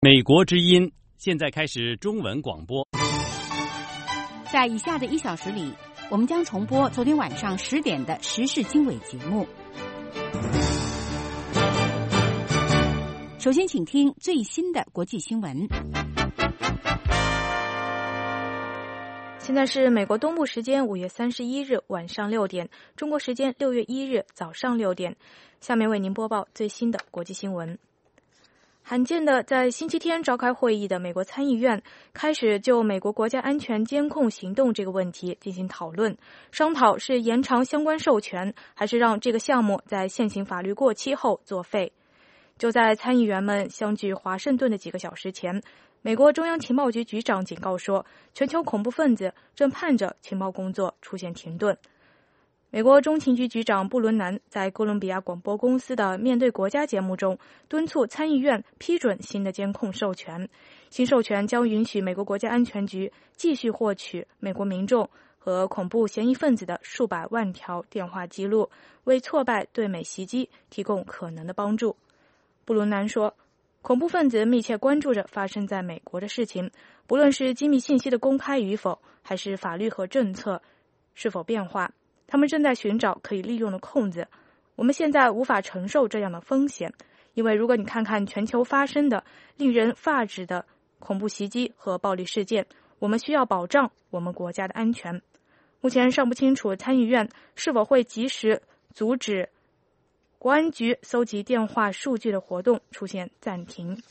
美国之音现在开始中文广播。 在以下的1小时里，我们将重播昨天晚上10点的时事经纬节目。首先请听最新的国际新闻。 现在是美国东部时间5月31日晚上6点，中国时间6月1日早上6点。下面为您播报最新的国际新闻。罕见的在星期天召开会议的美国参议院开始就美国国家安全监控行动这个问题进行讨论，商讨是延长相关授权，还是让这个项目在现行法律过期后作废。就在参议员们相聚华盛顿的几个小时前，美国中央情报局局长警告说，全球恐怖分子正盼着情报工作出现停顿。美国中情局局长布伦南在哥伦比亚广播公司的面对国家节目中敦促参议院批准新的监控授权。新授权将允许美国国家安全局继续获取美国民众和恐怖嫌疑分子的数百万条电话记录，为挫败对美袭击提供可能的帮助。布伦南说，恐怖分子密切关注着发生在美国的事情，不论是机密信息的公开与否，还是法律和政策是否变化，他们正在寻找可以利用的空子。我们现在无法承受这样的风险，因为如果你看看全球发生的令人发指的恐怖袭击和暴力事件，我们需要保障我们国家的安全。目前尚不清楚参议院是否会及时阻止国安局搜集电话数据的活动出现暂停。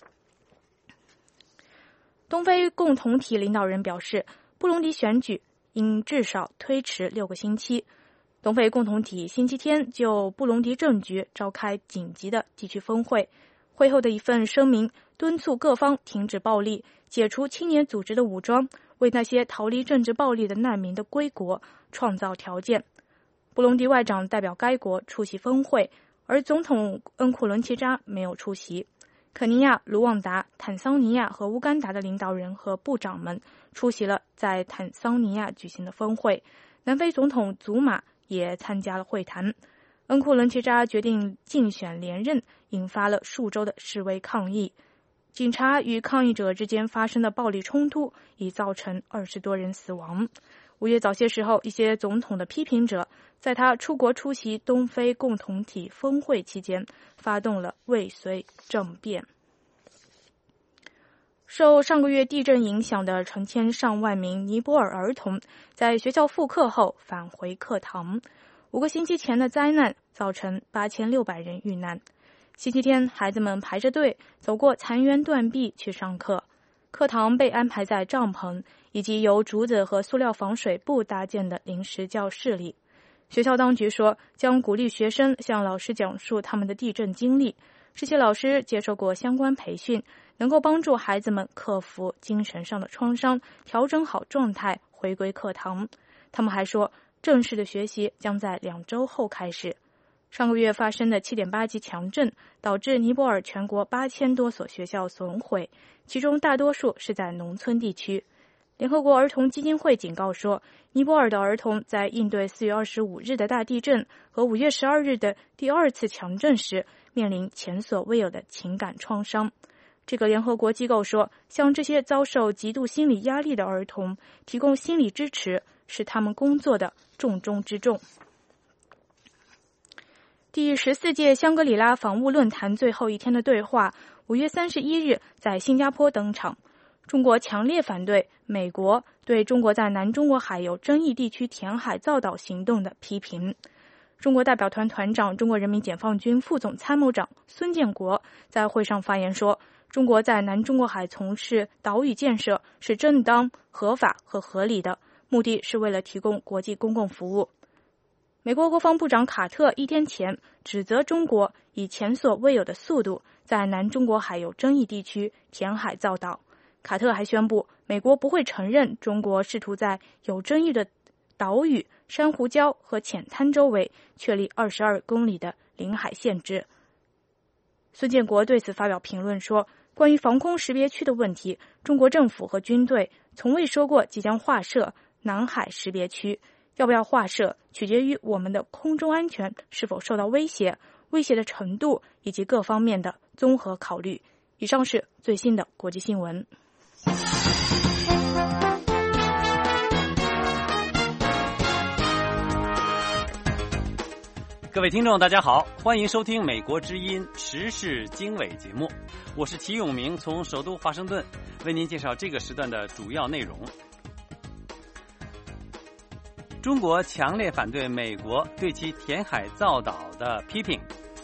东非共同体领导人表示，布隆迪选举应至少推迟6个星期。东非共同体星期天就布隆迪政局召开紧急的地区峰会，会后的一份声明敦促各方停止暴力，解除青年组织的武装，为那些逃离政治暴力的难民的归国创造条件。布隆迪外长代表该国出席峰会，而总统恩库伦齐扎没有出席。肯尼亚、卢旺达、坦桑尼亚和乌干达的领导人和部长们出席了在坦桑尼亚举行的峰会，南非总统祖马也参加了会谈。恩库伦齐扎决定竞选连任，引发了数周的示威抗议。警察与抗议者之间发生的暴力冲突已造成20多人死亡。5月早些时候，一些总统的批评者在他出国出席东非共同体峰会期间发动了未遂政变。受上个月地震影响的成千上万名尼泊尔儿童在学校复课后返回课堂。5个星期前的灾难造成8600人遇难。星期天，孩子们排着队走过残垣断壁去上课。课堂被安排在帐篷以及由竹子和塑料防水布搭建的临时教室里。学校当局说，将鼓励学生向老师讲述他们的地震经历。这些老师接受过相关培训，能够帮助孩子们克服精神上的创伤，调整好状态，回归课堂。他们还说，正式的学习将在2周后开始。上个月发生的7.8级强震导致尼泊尔全国8000多所学校损毁，其中大多数是在农村地区。联合国儿童基金会警告说，尼泊尔的儿童在应对4月25日的大地震和5月12日的第2次强震时面临前所未有的情感创伤。这个联合国机构说，向这些遭受极度心理压力的儿童提供心理支持是他们工作的重中之重。第14届香格里拉防务论坛最后一天的对话5月31日在新加坡登场。中国强烈反对美国对中国在南中国海有争议地区填海造岛行动的批评。中国代表团团长、中国人民解放军副总参谋长孙建国在会上发言说，中国在南中国海从事岛屿建设是正当、合法和合理的，目的是为了提供国际公共服务。美国国防部长卡特1天前指责中国以前所未有的速度在南中国海有争议地区填海造岛。卡特还宣布，美国不会承认中国试图在有争议的岛屿、珊瑚礁和浅滩周围确立22公里的领海限制。孙建国对此发表评论说，关于防空识别区的问题，中国政府和军队从未说过即将划设南海识别区，要不要划设取决于我们的空中安全是否受到威胁，威胁的程度以及各方面的综合考虑。 以上是最新的国际新闻。 各位听众大家好，欢迎收听美国之音时事经纬节目，我是齐永明，从首都华盛顿为您介绍这个时段的主要内容。中国强烈反对美国对其填海造岛的批评。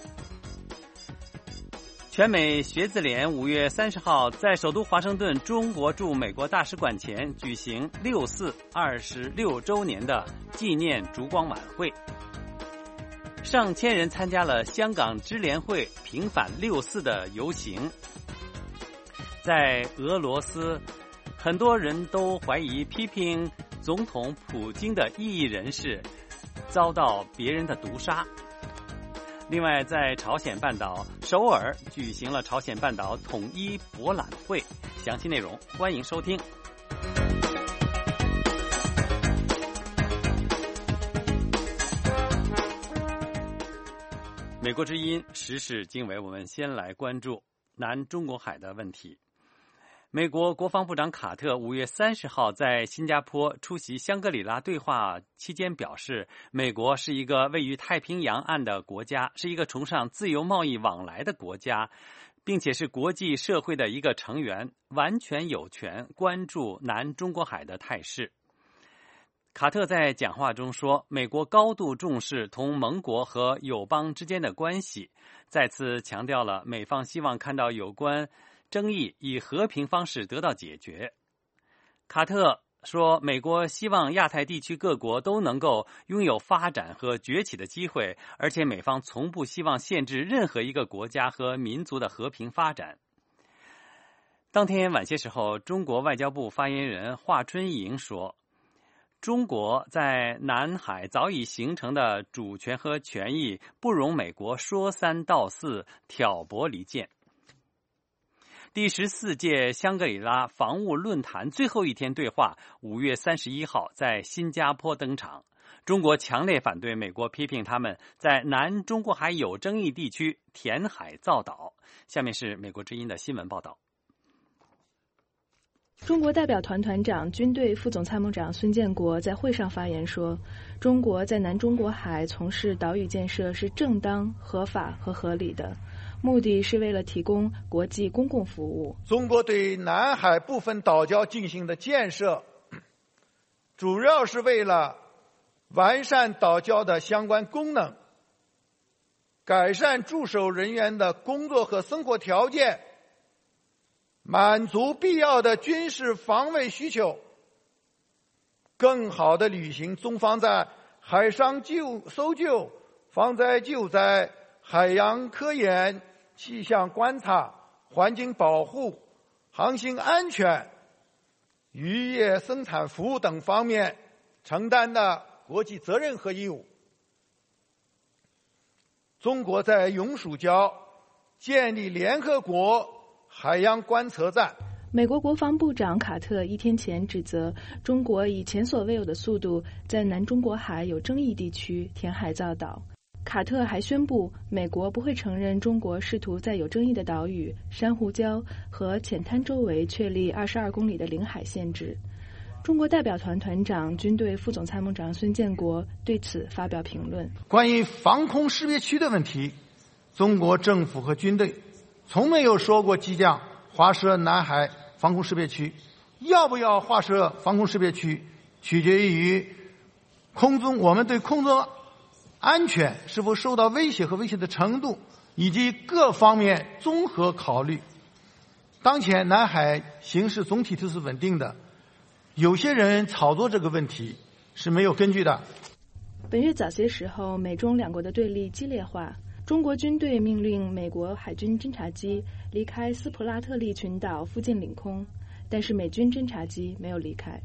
全美学子联5月30号在首都华盛顿中国驻美国大使馆前举行6·4 26周年的纪念烛光晚会，上千人参加了香港支联会平反6·4的游行。在俄罗斯，很多人都怀疑批评总统普京的异议人士遭到别人的毒杀。另外，在朝鲜半岛首尔举行了朝鲜半岛统一博览会，详细内容欢迎收听。美国之音时事经纬，我们先来关注南中国海的问题。美国国防部长卡特5月30号在新加坡出席香格里拉对话期间表示，美国是一个位于太平洋岸的国家，是一个崇尚自由贸易往来的国家，并且是国际社会的一个成员，完全有权关注南中国海的态势。卡特在讲话中说，美国高度重视同盟国和友邦之间的关系，再次强调了美方希望看到有关争议以和平方式得到解决。卡特说，美国希望亚太地区各国都能够拥有发展和崛起的机会，而且美方从不希望限制任何一个国家和民族的和平发展。当天晚些时候，中国外交部发言人华春莹说，中国在南海早已形成的主权和权益不容美国说三道四、挑拨离间。第14届香格里拉防务论坛最后一天对话5月31号在新加坡登场。中国强烈反对美国批评他们在南中国海有争议地区填海造岛。下面是美国之音的新闻报道。 中国代表团团长、军队副总参谋长孙建国在会上发言说，中国在南中国海从事岛屿建设是正当、合法和合理的，目的是为了提供国际公共服务。 中国对南海部分岛礁进行的建设，主要是为了完善岛礁的相关功能，改善驻守人员的工作和生活条件，满足必要的军事防卫需求，更好地履行中方在海上搜救、防灾救灾、海洋科研、气象观察、环境保护、航行安全、渔业生产服务等方面承担的国际责任和义务。中国在永暑礁建立联合国海洋观测站。 美国国防部长卡特一天前指责中国以前所未有的速度在南中国海有争议地区填海造岛。卡特还宣布，美国不会承认中国试图在有争议的岛屿、珊瑚礁和浅滩周围确立22公里的领海限制。中国代表团团长、军队副总参谋长孙建国对此发表评论。 关于防空识别区的问题，中国政府和军队从没有说过即将划设南海防空识别区。要不要划设防空识别区，取决于我们对空中安全是否受到威胁和威胁的程度，以及各方面综合考虑。当前南海形势总体都是稳定的，有些人炒作这个问题是没有根据的。 本月早些时候，美中两国的对立激烈化。中国军队命令美国海军侦察机离开斯普拉特利群岛附近领空，但是美军侦察机没有离开。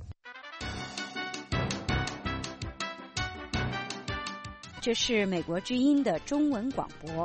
这是美国之音的中文广播。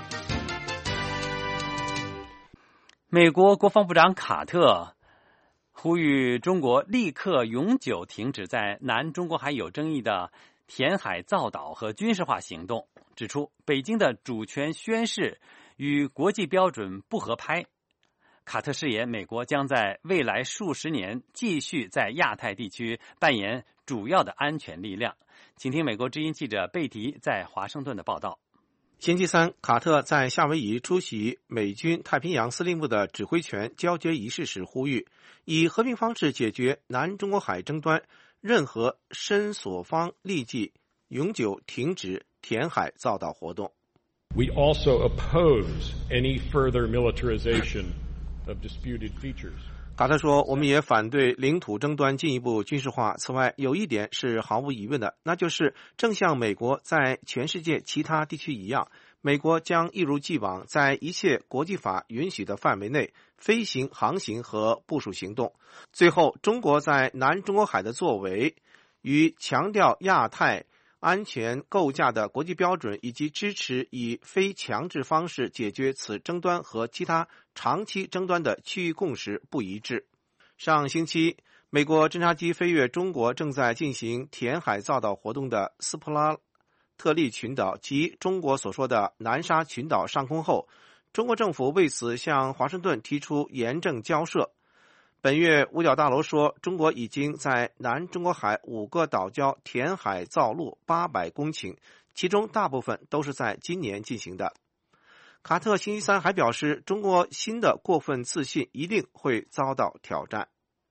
美国国防部长卡特呼吁中国立刻永久停止在南中国海有争议的填海造岛和军事化行动，指出北京的主权宣示与国际标准不合拍。 卡特誓言，美国将在未来数十年继续在亚太地区扮演主要的安全力量。请听美国之音记者贝迪在华盛顿的报道。 星期三，卡特在夏威夷出席美军太平洋司令部的指挥权交接仪式时呼吁，以和平方式解决南中国海争端，任何申索方立即永久停止填海造岛活动。 We also oppose any further militarization of disputed features. 卡特说，我们也反对领土争端进一步军事化。此外，有一点是毫无疑问的，那就是正像美国在全世界其他地区一样，美国将一如既往在一切国际法允许的范围内飞行、航行和部署行动。最后，中国在南中国海的作为与强调亚太安全构架的国际标准，以及支持以非强制方式解决此争端和其他长期争端的区域共识不一致。上星期，美国侦察机飞越中国正在进行填海造岛活动的斯普拉特利群岛及中国所说的南沙群岛上空后，中国政府为此向华盛顿提出严正交涉。本月五角大楼说，中国已经在南中国海5个岛礁填海造陆800公顷，其中大部分都是在今年进行的。卡特星期三还表示，中国新的过分自信一定会遭到挑战。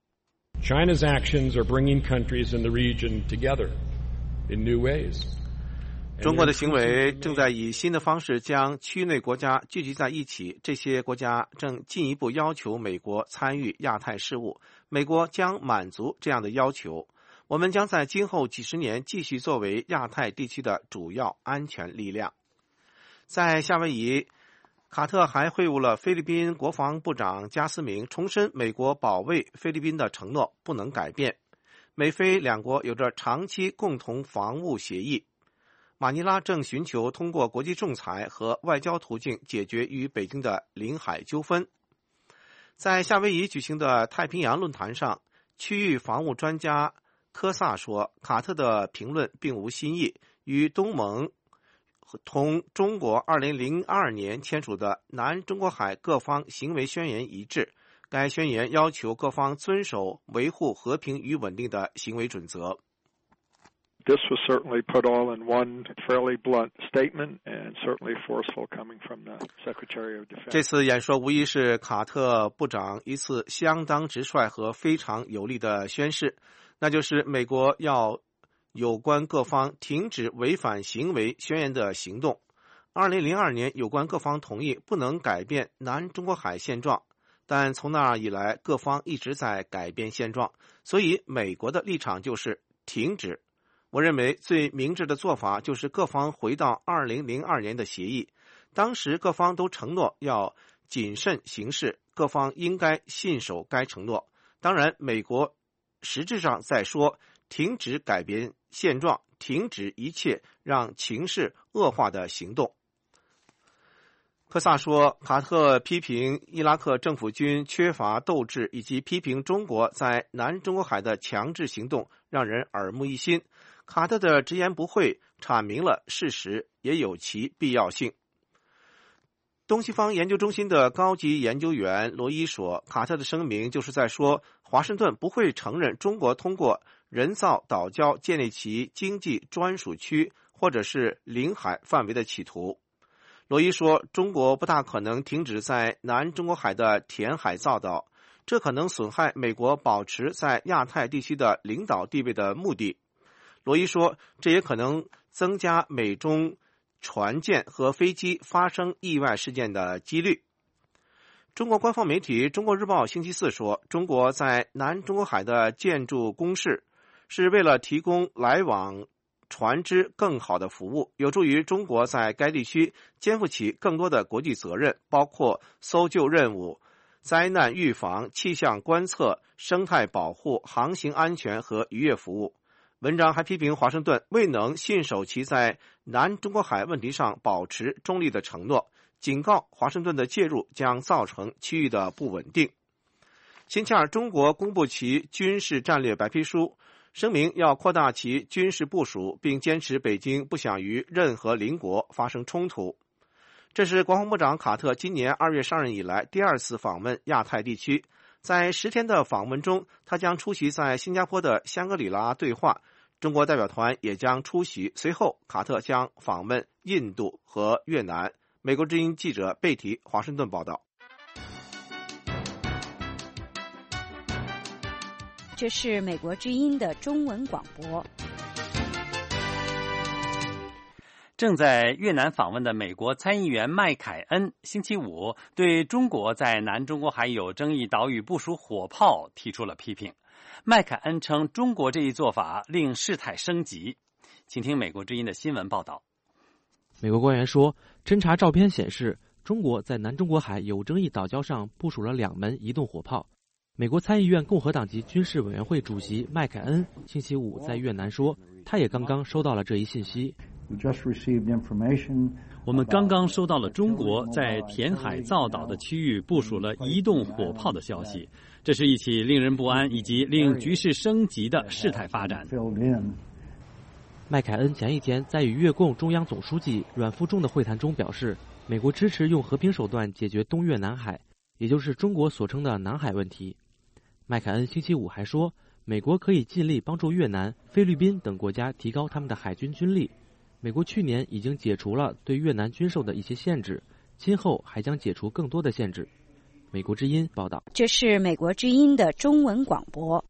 China's actions are bringing countries in the region together in new ways. 中国的行为正在以新的方式将区内国家聚集在一起，这些国家正进一步要求美国参与亚太事务，美国将满足这样的要求。我们将在今后几十年继续作为亚太地区的主要安全力量。在夏威夷，卡特还会晤了菲律宾国防部长加斯明，重申美国保卫菲律宾的承诺不能改变。美菲两国有着长期共同防务协议。马尼拉正寻求通过国际仲裁和外交途径解决与北京的领海纠纷。在夏威夷举行的太平洋论坛上，区域防务专家科萨说，卡特的评论并无新意，与东盟同中国2002年签署的南中国海各方行为宣言一致。该宣言要求各方遵守维护和平与稳定的行为准则。 This was certainly put all in one fairly blunt statement and certainly forceful coming from the Secretary of Defense. 这次演说无疑是卡特部长一次相当直率和非常有力的宣示，那就是美国要有关各方停止违反行为宣言的行动。2002年，有关各方同意不能改变南中国海现状，但从那以来，各方一直在改变现状，所以美国的立场就是停止。我认为最明智的做法就是各方回到2002年的协议，当时各方都承诺要谨慎行事，各方应该信守该承诺。当然，美国实质上在说停止改变现状，停止一切让情势恶化的行动。科萨说，卡特批评伊拉克政府军缺乏斗志，以及批评中国在南中国海的强制行动让人耳目一新。卡特的直言不讳阐明了事实，也有其必要性。东西方研究中心的高级研究员罗伊说，卡特的声明就是在说，华盛顿不会承认中国通过人造岛礁建立其经济专属区或者是领海范围的企图。罗伊说，中国不大可能停止在南中国海的填海造岛，这可能损害美国保持在亚太地区的领导地位的目的。罗伊说，这也可能增加美中船舰和飞机发生意外事件的几率。中国官方媒体《中国日报》星期四说，中国在南中国海的建筑工事是为了提供来往船只更好的服务，有助于中国在该地区肩负起更多的国际责任，包括搜救任务、灾难预防、气象观测、生态保护、航行安全和渔业服务。文章还批评华盛顿未能信守其在南中国海问题上保持中立的承诺，警告华盛顿的介入将造成区域的不稳定。星期二，中国公布其军事战略白皮书，声明要扩大其军事部署，并坚持北京不想与任何邻国发生冲突。 这是国防部长卡特今年2月上任以来第2次访问亚太地区。在10天的访问中，他将出席在新加坡的香格里拉对话，中国代表团也将出席。随后，卡特将访问印度和越南。美国之音记者贝提华盛顿报道。 这是美国之音的中文广播。 正在越南访问的美国参议员麦凯恩星期五对中国在南中国海有争议岛屿部署火炮提出了批评。麦凯恩称中国这一做法令事态升级。请听美国之音的新闻报道。 美国官员说，侦察照片显示，中国在南中国海有争议岛礁上部署了2门移动火炮。美国参议院共和党籍军事委员会主席麦凯恩星期五在越南说，他也刚刚收到了这一信息。 我们刚刚收到了中国在填海造岛的区域部署了移动火炮的消息，这是一起令人不安以及令局势升级的事态发展。 麦凯恩前一天在与越共中央总书记阮富仲的会谈中表示，美国支持用和平手段解决东越南海，也就是中国所称的南海问题。麦凯恩星期五还说，美国可以尽力帮助越南、菲律宾等国家提高他们的海军军力。美国去年已经解除了对越南军售的一些限制，今后还将解除更多的限制。美国之音报道。 这是美国之音的中文广播。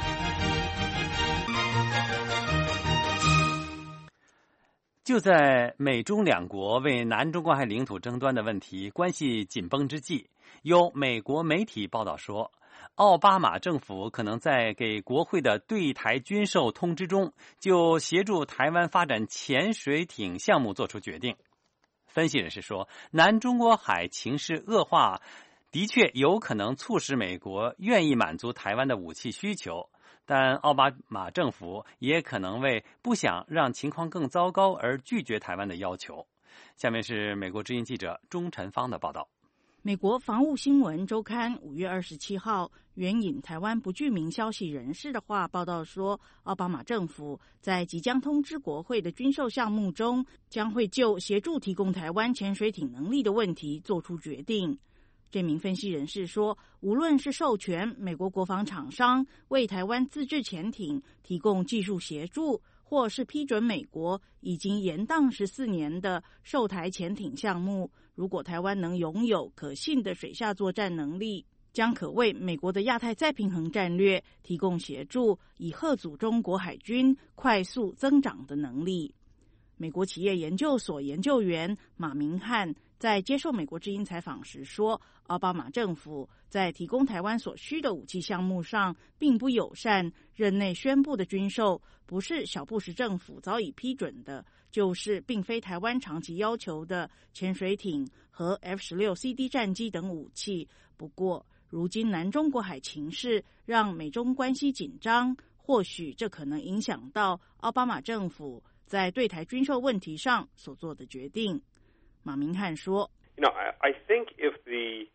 就在美中两国为南中国海领土争端的问题关系紧绷之际，有美国媒体报道说，奥巴马政府可能在给国会的对台军售通知中，就协助台湾发展潜水艇项目做出决定。分析人士说，南中国海情势恶化的确有可能促使美国愿意满足台湾的武器需求，但奥巴马政府也可能为不想让情况更糟糕而拒绝台湾的要求。下面是美国之音记者钟晨芳的报道。 美国防务新闻周刊5月27号援引台湾不具名消息人士的话报道说，奥巴马政府在即将通知国会的军售项目中，将会就协助提供台湾潜水艇能力的问题做出决定。这名分析人士说，无论是授权美国国防厂商为台湾自制潜艇提供技术协助，或是批准美国已经延宕14年的售台潜艇项目，如果台湾能拥有可信的水下作战能力，将可为美国的亚太再平衡战略提供协助，以吓阻中国海军快速增长的能力。美国企业研究所研究员马明汉在接受美国之音采访时说，奥巴马政府在提供台湾所需的武器项目上并不友善，任内宣布的军售不是小布什政府早已批准的，就是并非台湾长期要求的潜水艇和 F-16CD 战机等武器。不过，如今南中国海情势让美中关系紧张，或许这可能影响到奥巴马政府在对台军售问题上所做的决定。马明汉说 I think if the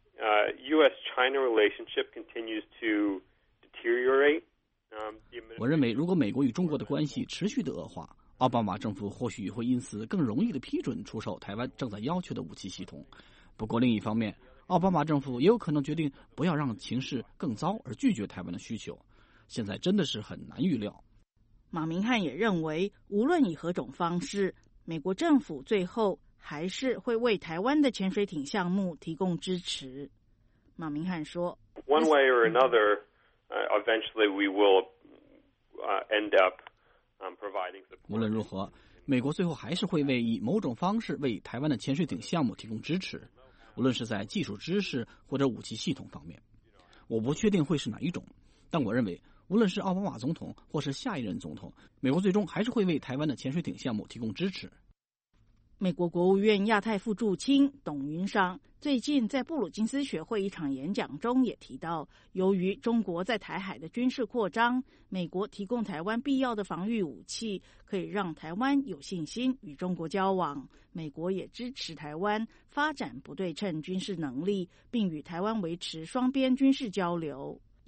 U.S.-China relationship continues to deteriorate, 我认为如果美国与中国的关系持续的恶化，奥巴马政府或许会因此更容易的批准出售台湾正在要求的武器系统。不过另一方面，奥巴马政府也有可能决定不要让情势更糟而拒绝台湾的需求。现在真的是很难预料。 马明汉也认为，无论以何种方式，美国政府最后还是会为台湾的潜水艇项目提供支持。马明汉说 One way or another, eventually we will end up providing support. 无论如何，美国最后还是会以某种方式为台湾的潜水艇项目提供支持，无论是在技术知识或者武器系统方面。我不确定会是哪一种，但我认为无论是奥巴马总统或是下一任总统，美国最终还是会为台湾的潜水艇项目提供支持。 美国国务院亚太副驻青董云裳最近在布鲁金斯学会一场演讲中也提到，由于中国在台海的军事扩张，美国提供台湾必要的防御武器，可以让台湾有信心与中国交往。美国也支持台湾发展不对称军事能力，并与台湾维持双边军事交流。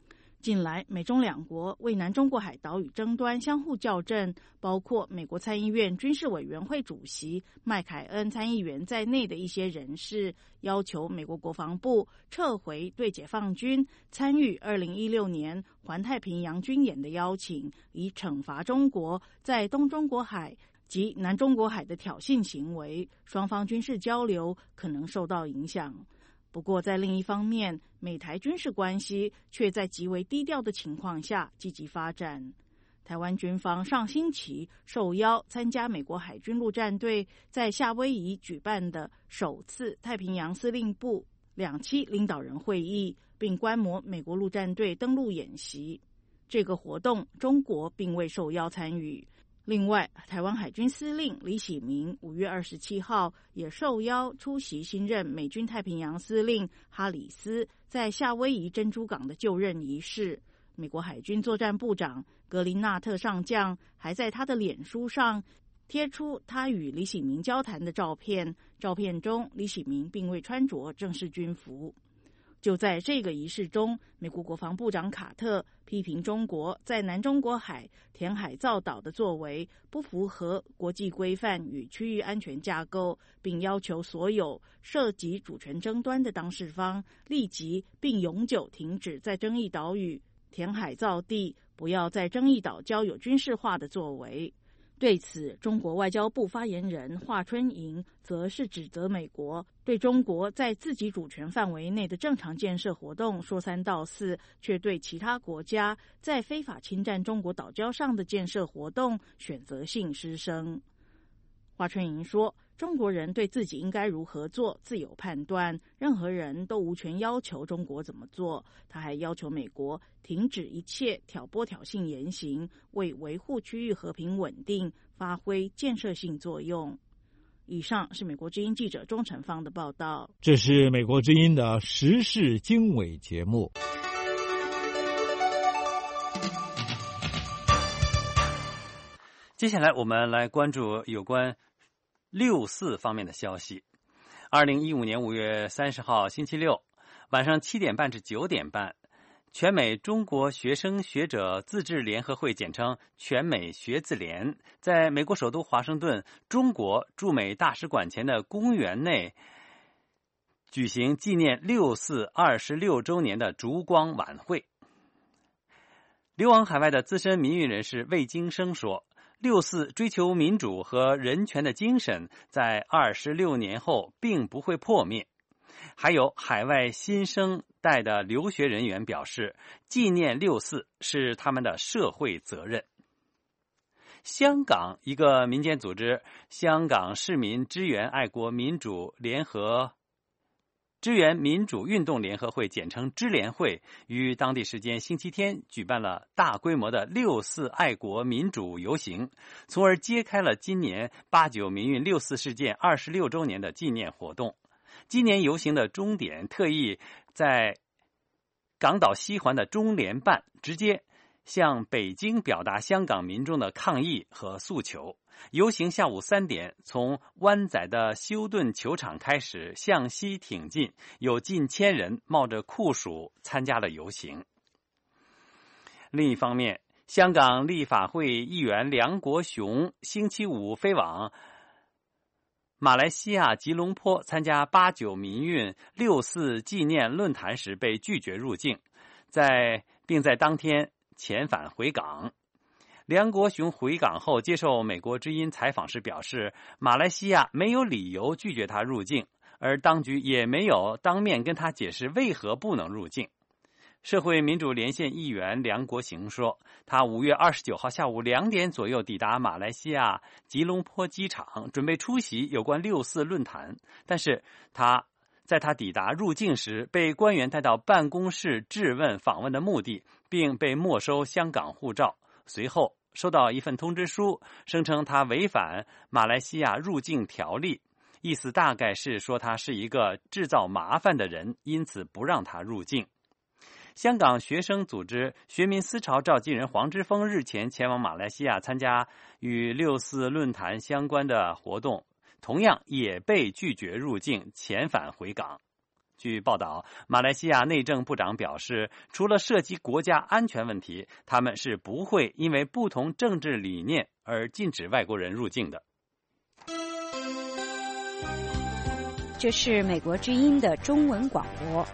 近来，美中两国为南中国海岛屿争端相互校正，包括美国参议院军事委员会主席麦凯恩参议员在内的一些人士，要求美国国防部撤回对解放军参与2016年环太平洋军演的邀请，以惩罚中国在东中国海及南中国海的挑衅行为，双方军事交流可能受到影响。不过，在另一方面，美台军事关系却在极为低调的情况下积极发展。台湾军方上星期受邀参加美国海军陆战队在夏威夷举办的首次太平洋司令部2期领导人会议，并观摩美国陆战队登陆演习。这个活动，中国并未受邀参与。另外，台湾海军司令李喜明5月27号也受邀出席新任美军太平洋司令哈里斯在夏威夷珍珠港的就任仪式。美国海军作战部长格林纳特上将还在他的脸书上贴出他与李喜明交谈的照片，照片中李喜明并未穿着正式军服。就在这个仪式中，美国国防部长卡特批评中国在南中国海填海造岛的作为不符合国际规范与区域安全架构，并要求所有涉及主权争端的当事方立即并永久停止在争议岛屿填海造地，不要在争议岛礁有军事化的作为。对此，中国外交部发言人华春莹则是指责美国对中国在自己主权范围内的正常建设活动说三道四，却对其他国家在非法侵占中国岛礁上的建设活动选择性失声。华春莹说，中国人对自己应该如何做自有判断，任何人都无权要求中国怎么做。他还要求美国停止一切挑拨挑衅言行，为维护区域和平稳定发挥建设性作用。以上是美国之音记者钟成芳的报道。 这是美国之音的时事经纬节目。 接下来我们来关注有关6·4方面的消息。2015年5月30号星期六晚上7点半至9点半，全美中国学生学者自治联合会简称全美学自联，在美国首都华盛顿中国驻美大使馆前的公园内举行纪念6·4 26周年的烛光晚会。流亡海外的资深民运人士魏京生说，6·4追求民主和人权的精神在26年后并不会破灭。还有海外新生代的留学人员表示，纪念6·4是他们的社会责任。香港一个民间组织香港市民支援爱国民主支援民主运动联合会简称支联会，于当地时间星期天举办了大规模的6·4爱国民主游行，从而揭开了今年89民运6·4事件26周年的纪念活动。今年游行的终点特意在港岛西环的中联办直接向北京表达香港民众的抗议和诉求。游行下午3点从湾仔的休顿球场开始向西挺进，有近1000人冒着酷暑参加了游行。另一方面，香港立法会议员梁国雄星期五飞往马来西亚吉隆坡参加89民运6·4纪念论坛时被拒绝入境，并在当天遣返回港。梁国雄回港后接受美国之音采访时表示，马来西亚没有理由拒绝他入境，而当局也没有当面跟他解释为何不能入境。社会民主连线议员梁国雄说，他5月29号下午2点左右抵达马来西亚吉隆坡机场，准备出席有关6·4论坛，但是在他抵达入境时被官员带到办公室质问访问的目的，并被没收香港护照。随后收到一份通知书，声称他违反马来西亚入境条例，意思大概是说他是一个制造麻烦的人，因此不让他入境。香港学生组织学民思潮召集人黄之锋日前前往马来西亚参加与6·4论坛相关的活动，同样也被拒绝入境，遣返回港。 据报道，马来西亚内政部长表示，除了涉及国家安全问题，他们是不会因为不同政治理念而禁止外国人入境的。 这是美国之音的中文广播。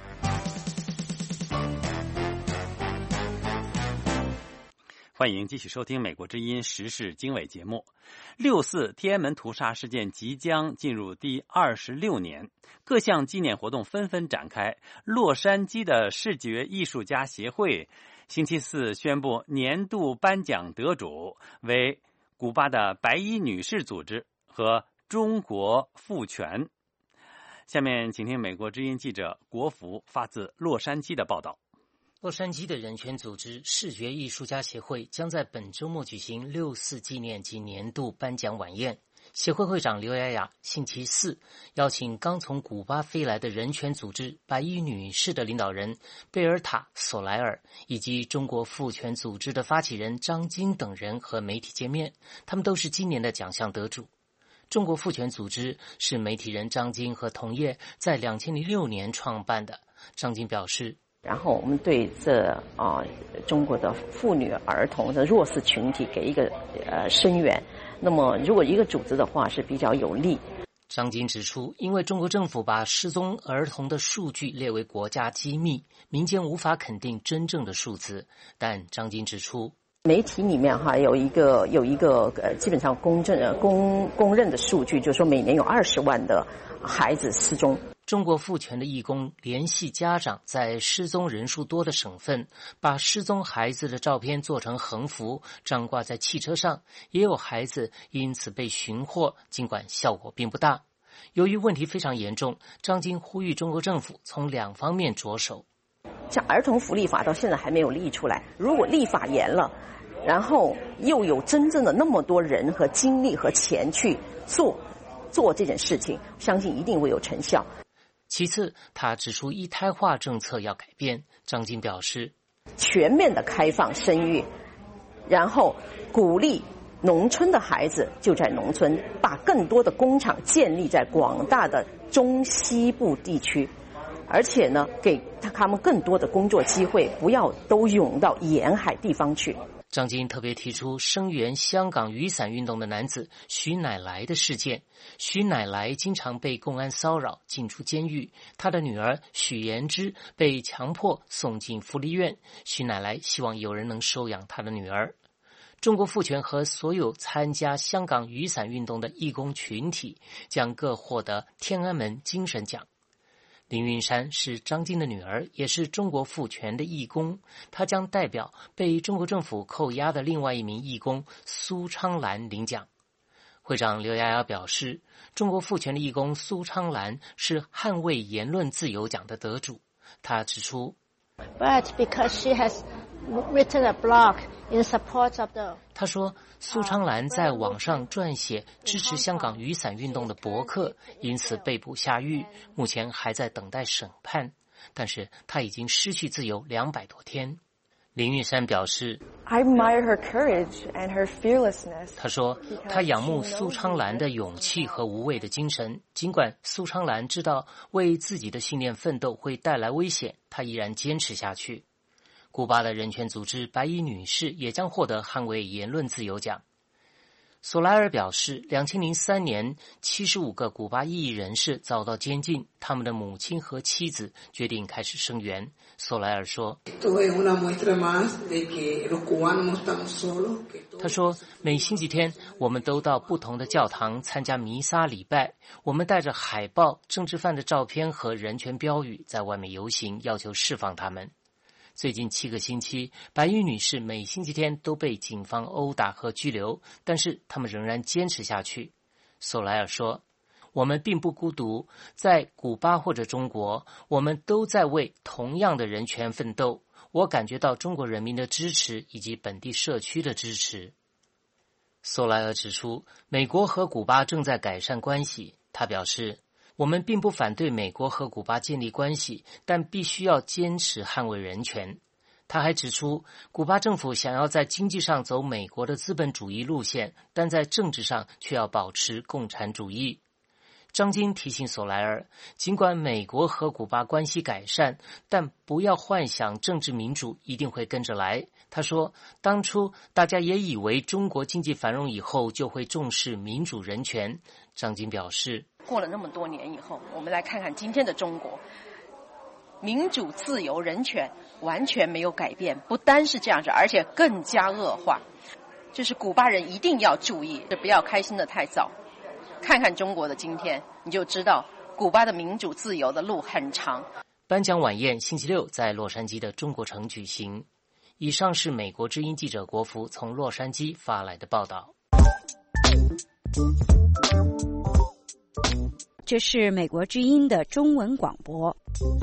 欢迎继续收听美国之音时事经纬节目。6·4天安门屠杀事件即将进入第26年，各项纪念活动纷纷展开。洛杉矶的视觉艺术家协会星期四宣布年度颁奖得主为古巴的白衣女士组织和中国妇权。下面请听美国之音记者国福发自洛杉矶的报道。 洛杉矶的人权组织视觉艺术家协会将在本周末举行6·4纪念及年度颁奖晚宴。协会会长刘雅雅星期四邀请刚从古巴飞来的人权组织白衣女士的领导人贝尔塔·索莱尔以及中国妇权组织的发起人张晶等人和媒体见面，他们都是今年的奖项得主。中国妇权组织是媒体人张晶和同业在2006年创办的。张晶表示， 然后我们对中国的妇女儿童的弱势群体给一个声援，那么如果一个组织的话是比较有利。 张晶指出，因为中国政府把失踪儿童的数据列为国家机密，民间无法肯定真正的数字。但张晶指出， 媒体里面有一个基本上公认的数据，就是说每年有20万的孩子失踪。 中国妇权的义工联系家长，在失踪人数多的省份，把失踪孩子的照片做成横幅，张挂在汽车上，也有孩子因此被寻获，尽管效果并不大。由于问题非常严重，张晶呼吁中国政府从2方面着手。 像儿童福利法到现在还没有立出来，如果立法严了，然后又有真正的那么多人和精力和钱去做这件事情，相信一定会有成效。 其次，他指出一胎化政策要改变。张晶表示， 全面的开放生育，然后鼓励农村的孩子就在农村，把更多的工厂建立在广大的中西部地区，而且呢，给他们更多的工作机会，不要都涌到沿海地方去。 张晶特别提出声援香港雨伞运动的男子徐乃来的事件。徐乃来经常被公安骚扰，进出监狱。他的女儿许延之被强迫送进福利院。徐乃来希望有人能收养他的女儿。中国妇权和所有参加香港雨伞运动的义工群体将各获得天安门精神奖。林云山是张晶的女儿，也是中国妇权的义工，她将代表被中国政府扣押的另外一名义工苏昌兰领奖。会长刘雅雅表示，中国妇权的义工苏昌兰是捍卫言论自由奖的得主。她指出 But because she has written a blog in support of the... 他说，苏昌兰在网上撰写支持香港雨伞运动的博客，因此被捕下狱，目前还在等待审判，但是他已经失去自由200多天。林玉山表示 I admire her courage and her fearlessness. 他说，他仰慕苏昌兰的勇气和无畏的精神，尽管苏昌兰知道为自己的信念奋斗会带来危险，他依然坚持下去。古巴的人权组织白衣女士也将获得捍卫言论自由奖。索莱尔表示，2003年75个古巴异议人士遭到监禁，他们的母亲和妻子决定开始声援。索莱尔说，他说，每星期天我们都到不同的教堂参加弥撒礼拜，我们带着海报、政治犯的照片和人权标语在外面游行，要求释放他们。最近7个星期，白衣女士每星期天都被警方殴打和拘留，但是他们仍然坚持下去。索莱尔说，我们并不孤独，在古巴或者中国，我们都在为同样的人权奋斗。我感觉到中国人民的支持以及本地社区的支持。索莱尔指出，美国和古巴正在改善关系。他表示，我们并不反对美国和古巴建立关系，但必须要坚持捍卫人权。他还指出，古巴政府想要在经济上走美国的资本主义路线，但在政治上却要保持共产主义。 张金提醒索莱尔，尽管美国和古巴关系改善，但不要幻想政治民主一定会跟着来。他说，当初大家也以为中国经济繁荣以后就会重视民主人权。张金表示， 过了那么多年以后，我们来看看今天的中国，民主、自由、人权完全没有改变，不单是这样子，而且更加恶化。就是古巴人一定要注意，不要开心的太早。看看中国的今天，你就知道古巴的民主自由的路很长。 颁奖晚宴星期六在洛杉矶的中国城举行。以上是美国之音记者国福从洛杉矶发来的报道。 这是美国之音的中文广播。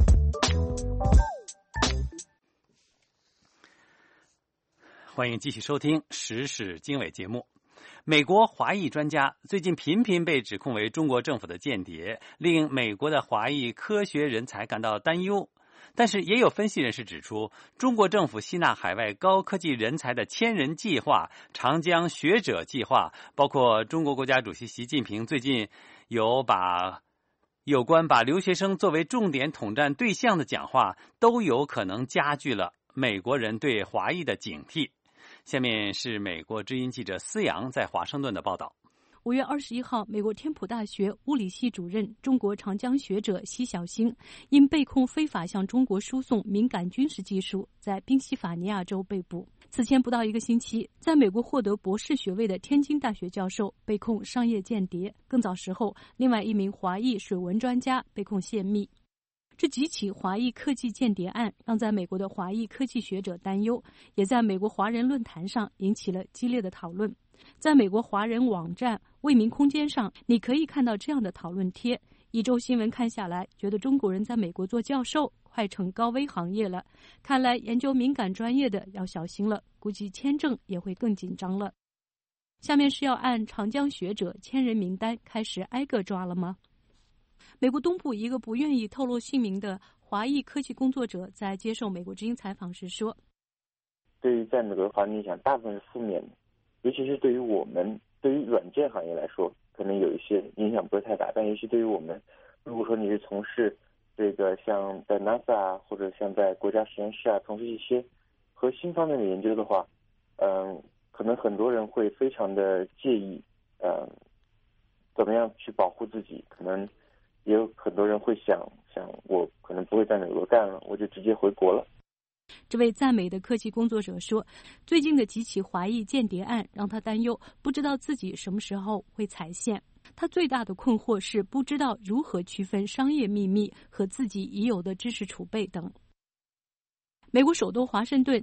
欢迎继续收听时事经纬节目。美国华裔专家最近频频被指控为中国政府的间谍，令美国的华裔科学人才感到担忧。但是也有分析人士指出，中国政府吸纳海外高科技人才的千人计划、长江学者计划，包括中国国家主席习近平最近有关把留学生作为重点统战对象的讲话，都有可能加剧了美国人对华裔的警惕。下面是美国之音记者思阳在华盛顿的报道。 5月21号，美国天普大学物理系主任、中国长江学者奚晓星因被控非法向中国输送敏感军事技术，在宾夕法尼亚州被捕。此前不到1个星期，在美国获得博士学位的天津大学教授被控商业间谍。更早时候，另外一名华裔水文专家被控泄密。这几起华裔科技间谍案让在美国的华裔科技学者担忧，也在美国华人论坛上引起了激烈的讨论。在美国华人网站为民空间上，你可以看到这样的讨论贴：一周新闻看下来，觉得中国人在美国做教授快成高危行业了，看来研究敏感专业的要小心了，估计签证也会更紧张了。下面是要按长江学者千人名单开始挨个抓了吗？美国东部一个不愿意透露姓名的华裔科技工作者在接受美国之音采访时说， 对于在美国的华人影响大部分是负面的，尤其是对于软件行业来说，可能有一些影响不会太大，但尤其对于我们，如果说你是从事这个像在 NASA 啊，或者像在国家实验室啊，从事一些核心方面的研究的话，可能很多人会非常的介意，怎么样去保护自己，可能也有很多人会想我可能不会在美国干了，我就直接回国了。 这位在美的科技工作者说，最近的几起华裔间谍案让他担忧，不知道自己什么时候会踩线。他最大的困惑是不知道如何区分商业秘密和自己已有的知识储备等。美国首都华盛顿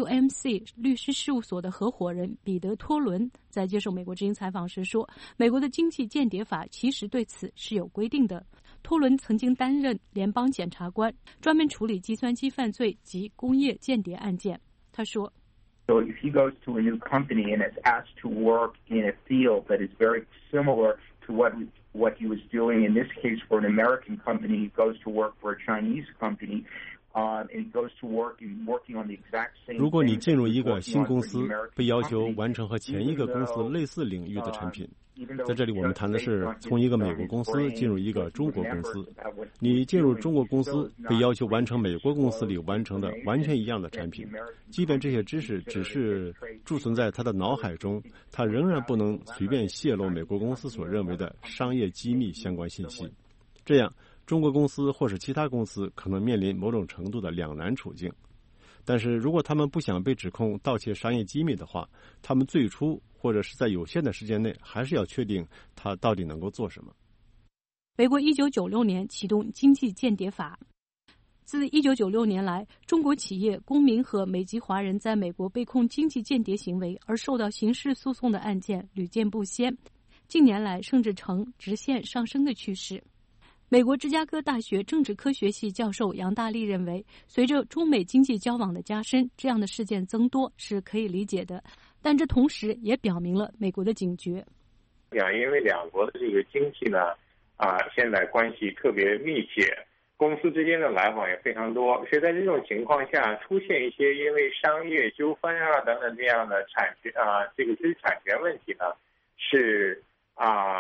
WMC 律师事务所的合伙人彼得·托伦在接受美国之音采访时说，美国的经济间谍法其实对此是有规定的。托伦曾经担任联邦检察官，专门处理计算机犯罪及工业间谍案件。他说 So if he goes to a new company and is asked to work in a field that is very similar to what he was doing, in this case for an American company, he goes to work for a Chinese company, and he goes to work in working on the exact same thing. 如果你进入一个新公司，被要求完成和前一个公司类似领域的产品，在这里我们谈的是从一个美国公司进入一个中国公司，你进入中国公司被要求完成美国公司里完成的完全一样的产品，即便这些知识只是贮存在他的脑海中，他仍然不能随便泄露美国公司所认为的商业机密相关信息。这样中国公司或是其他公司可能面临某种程度的两难处境。但是如果他们不想被指控盗窃商业机密的话，他们最初或者是在有限的时间内还是要确定他到底能够做什么。 美国1996年启动经济间谍法，自1996年来，中国企业、公民和美籍华人在美国被控经济间谍行为而受到刑事诉讼的案件屡见不鲜，近年来甚至呈直线上升的趋势。美国芝加哥大学政治科学系教授杨大力认为，随着中美经济交往的加深，这样的事件增多是可以理解的，但这同时也表明了美国的警觉。 因为两国的这个经济呢，现在关系特别密切，公司之间的来往也非常多，所以在这种情况下，出现一些因为商业纠纷等等这样的这个知识产权问题呢，是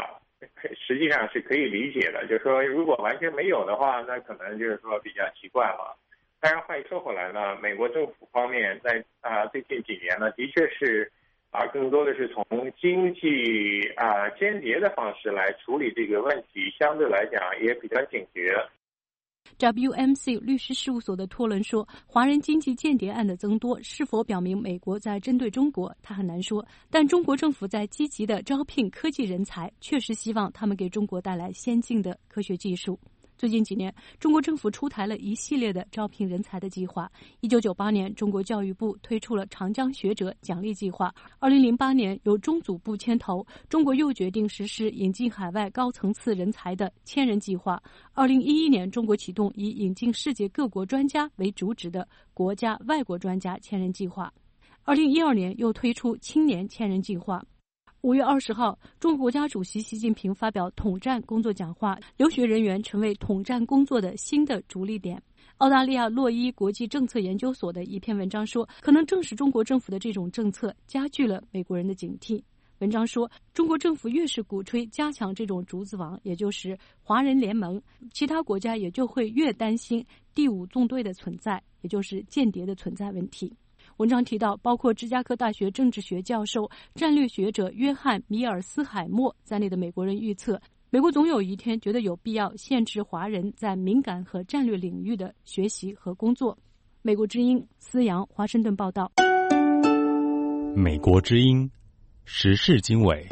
实际上是可以理解的。就是说，如果完全没有的话，那可能就是说比较奇怪了。当然，话又说回来呢，美国政府方面在最近几年呢，的确是更多的是从经济间谍的方式来处理这个问题，相对来讲也比较警觉。 WMC 律师事务所的托伦说，华人经济间谍案的增多是否表明美国在针对中国，他很难说。但中国政府在积极的招聘科技人才，确实希望他们给中国带来先进的科学技术。最近几年，中国政府出台了一系列的招聘人才的计划。1998年，中国教育部推出了长江学者奖励计划。2008年，由中组部牵头，中国又决定实施引进海外高层次人才的千人计划。2011年，中国启动以引进世界各国专家为主旨的国家外国专家千人计划。2012年，又推出青年千人计划。5月20号，中国国家主席习近平发表统战工作讲话，留学人员成为统战工作的新的着力点。澳大利亚洛伊国际政策研究所的一篇文章说，可能正是中国政府的这种政策加剧了美国人的警惕。文章说，中国政府越是鼓吹加强这种竹子网，也就是华人联盟，其他国家也就会越担心第五纵队的存在，也就是间谍的存在问题。文章提到，包括芝加哥大学政治学教授、战略学者约翰·米尔斯海默在内的美国人预测，美国总有一天觉得有必要限制华人在敏感和战略领域的学习和工作。美国之音思阳华盛顿报道。 美国之音时事经纬。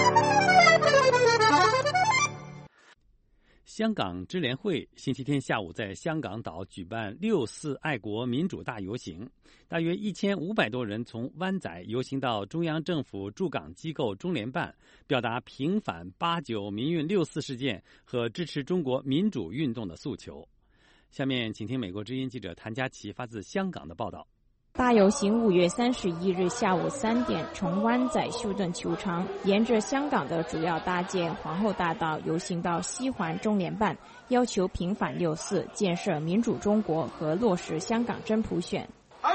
香港支联会星期天下午在香港岛举办6·4爱国民主大游行，大约1500多人从湾仔游行到中央政府驻港机构中联办，表达平反89民运6·4事件和支持中国民主运动的诉求。下面请听美国之音记者谭佳琪发自香港的报道。 大游行5月31日下午3点从湾仔修顿球场沿着香港的主要大街皇后大道游行到西环中联办，要求平反6·4，建设民主中国和落实香港真普选。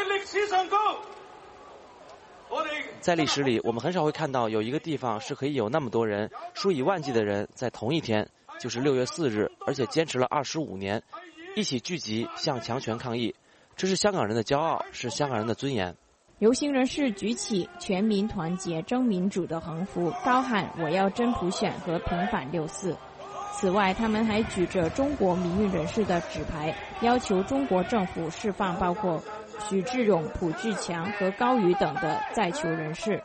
在历史里，我们很少会看到有一个地方是可以有那么多人，数以万计的人在同一天，就是6月4日，而且坚持了25年，一起聚集向强权抗议。这是香港人的骄傲，是香港人的尊严。 游行人士举起全民团结争民主的横幅，高喊我要真普选和平反6·4。此外，他们还举着中国民运人士的纸牌，要求中国政府释放包括许志勇、卜志强和高宇等的在囚人士。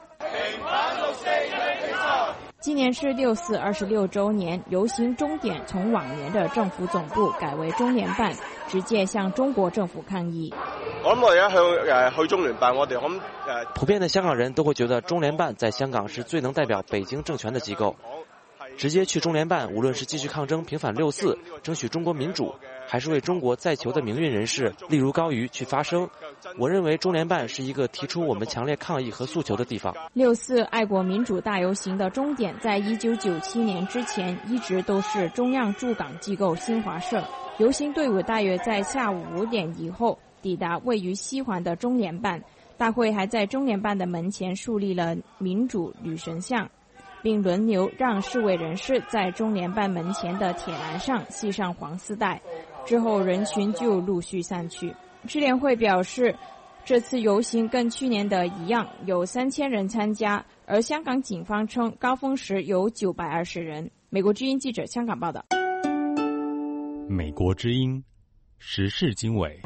今年是6·4 26周年，游行终点从往年的政府总部改为中联辦，直接向中國政府抗議。 我諗我而家去中聯辦，我哋普遍的香港人都会觉得中聯辦在香港是最能代表北京政权的机构。直接去中聯辦，无论是继续抗争平反6·4，争取中国民主，还是为中国在囚的民运人士，例如高瑜去发声，我认为中聯辦是一个提出我们强烈抗议和诉求的地方。 6·4爱国民主大游行的终点在1997年之前一直都是中央驻港机构新华社。游行队伍大约在下午5点以后抵达位于西环的中联办，大会还在中联办的门前树立了民主女神像，并轮流让示威人士在中联办门前的铁栏上系上黄丝带，之后人群就陆续散去。支联会表示，这次游行跟去年的一样，有3000人参加，而香港警方称高峰时有920人。美国之音记者香港报道。 美国之音时事经纬。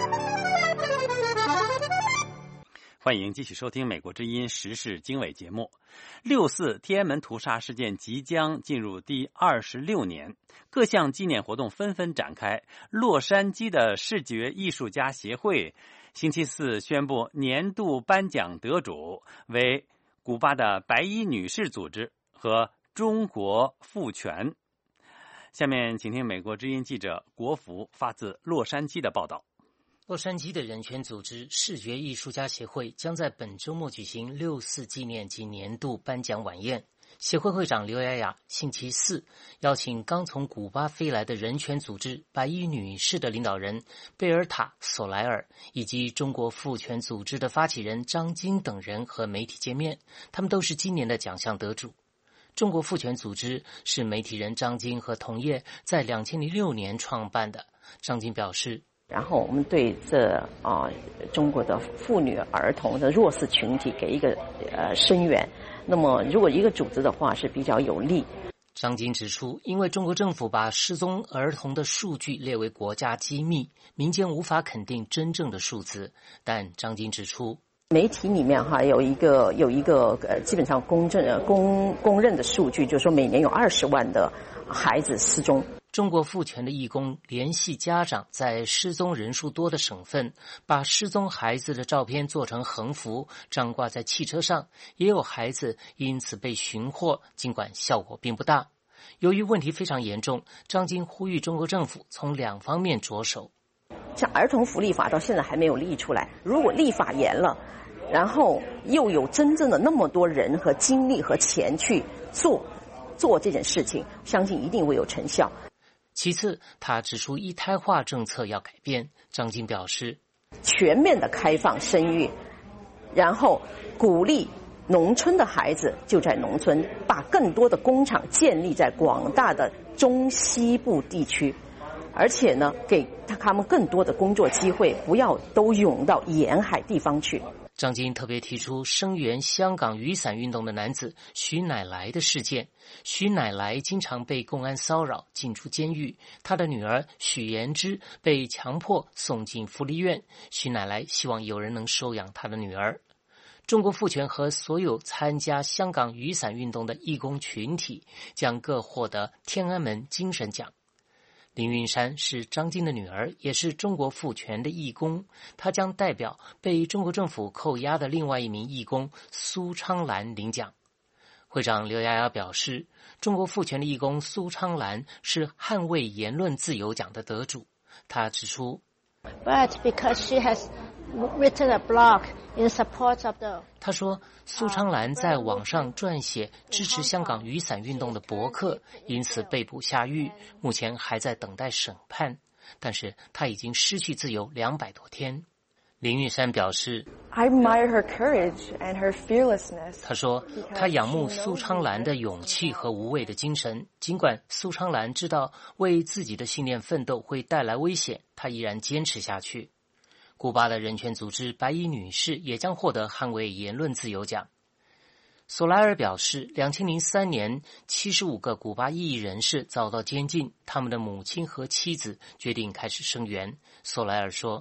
欢迎继续收听美国之音时事经纬节目。6·4天安门屠杀事件即将进入第26年，各项纪念活动纷纷展开。洛杉矶的视觉艺术家协会星期四宣布年度颁奖得主为古巴的白衣女士组织和中国妇权。下面请听美国之音记者国福发自洛杉矶的报道。 洛杉矶的人权组织视觉艺术家协会将在本周末举行6·4纪念及年度颁奖晚宴。协会会长刘雅雅星期四邀请刚从古巴飞来的人权组织白衣女士的领导人贝尔塔·索莱尔以及中国妇权组织的发起人张晶等人和媒体见面，他们都是今年的奖项得主。 中国妇权组织是媒体人张晶和同业在2006年创办的。张晶表示， 然后我们对中国的妇女儿童的弱势群体给一个声援，那么如果一个组织的话是比较有利。 张晶指出，因为中国政府把失踪儿童的数据列为国家机密，民间无法肯定真正的数字。但张晶指出， 媒体里面有一个基本上公认的数据，就是说每年有20万的孩子失踪。 中国妇权的义工联系家长，在失踪人数多的省份，把失踪孩子的照片做成横幅，张挂在汽车上，也有孩子因此被寻获，尽管效果并不大。由于问题非常严重，张晶呼吁中国政府从2方面着手。 像儿童福利法到现在还没有立出来，如果立法严了，然后又有真正的那么多人和精力和钱去做这件事情，相信一定会有成效。 其次，他指出一胎化政策要改变。张晶表示， 全面的开放生育，然后鼓励农村的孩子就在农村，把更多的工厂建立在广大的中西部地区，而且呢，给他们更多的工作机会，不要都涌到沿海地方去。 张晶特别提出声援香港雨伞运动的男子徐乃来的事件。徐乃来经常被公安骚扰，进出监狱。他的女儿许延之被强迫送进福利院。徐乃来希望有人能收养他的女儿。中国妇权和所有参加香港雨伞运动的义工群体将各获得天安门精神奖。林云山是张晶的女儿，也是中国妇权的义工，她将代表被中国政府扣押的另外一名义工苏昌兰领奖。会长刘丫丫表示，中国妇权的义工苏昌兰是捍卫言论自由奖的得主。她指出， But because she has written a blog in support of the... 他说，苏昌兰在网上撰写支持香港雨伞运动的博客，因此被捕下狱，目前还在等待审判，但是他已经失去自由200多天。林玉山表示， I admire her courage and her fearlessness. 他说，他仰慕苏昌兰的勇气和无畏的精神，尽管苏昌兰知道为自己的信念奋斗会带来危险，他依然坚持下去。古巴的人权组织白衣女士也将获得捍卫言论自由奖。索莱尔表示，2003年75个古巴异议人士遭到监禁，他们的母亲和妻子决定开始声援。索莱尔说，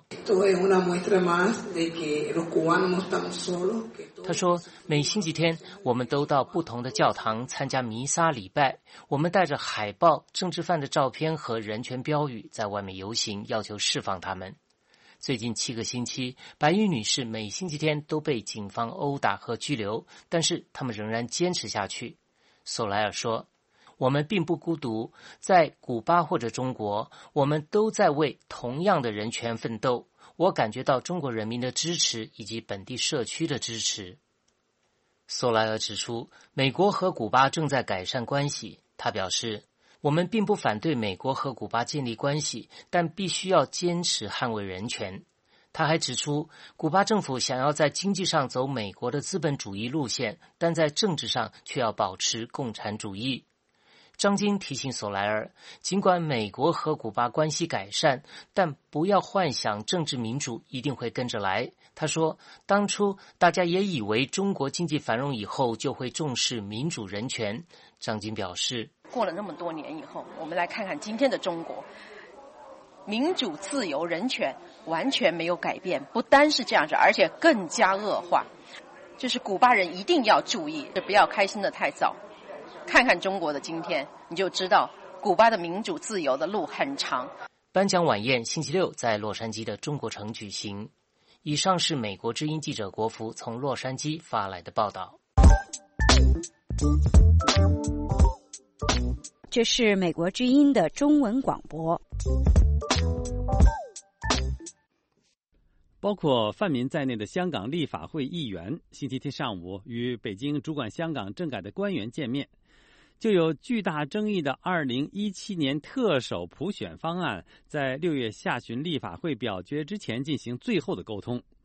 他说，每星期天我们都到不同的教堂参加弥撒礼拜，我们带着海报、政治犯的照片和人权标语在外面游行，要求释放他们。最近7个星期，白衣女士每星期天都被警方殴打和拘留，但是他们仍然坚持下去。索莱尔说，我们并不孤独，在古巴或者中国，我们都在为同样的人权奋斗。我感觉到中国人民的支持以及本地社区的支持。索莱尔指出，美国和古巴正在改善关系。他表示，我们并不反对美国和古巴建立关系，但必须要坚持捍卫人权。他还指出，古巴政府想要在经济上走美国的资本主义路线，但在政治上却要保持共产主义。张晶提醒索莱尔，尽管美国和古巴关系改善，但不要幻想政治民主一定会跟着来。他说，当初大家也以为中国经济繁荣以后就会重视民主人权。张晶表示， 过了那么多年以后，我们来看看今天的中国，民主、自由、人权完全没有改变，不单是这样子，而且更加恶化。就是古巴人一定要注意，不要开心的太早。看看中国的今天，你就知道古巴的民主自由的路很长。 颁奖晚宴星期六在洛杉矶的中国城举行。以上是美国之音记者国福从洛杉矶发来的报道。 这是美国之音的中文广播。 包括泛民在内的香港立法会议员星期天上午与北京主管香港政改的官员见面，就有巨大争议的2017年特首普选方案在6月下旬立法会表决之前进行最后的沟通。